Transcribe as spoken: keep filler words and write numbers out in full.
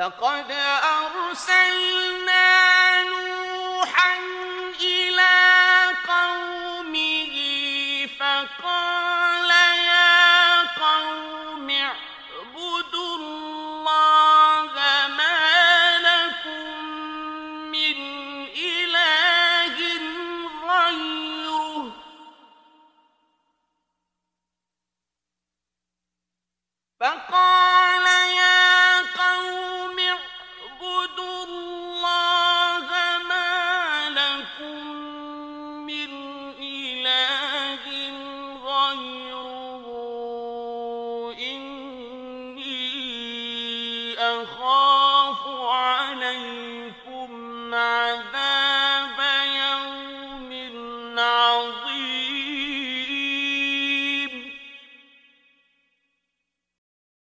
لقد أرسلنا نوحا إلى قومه فقال يا قوم اعبدوا الله ما لكم من إله غيره فقال يا قوم اعبدوا الله ما لكم من إله غيره إني أخاف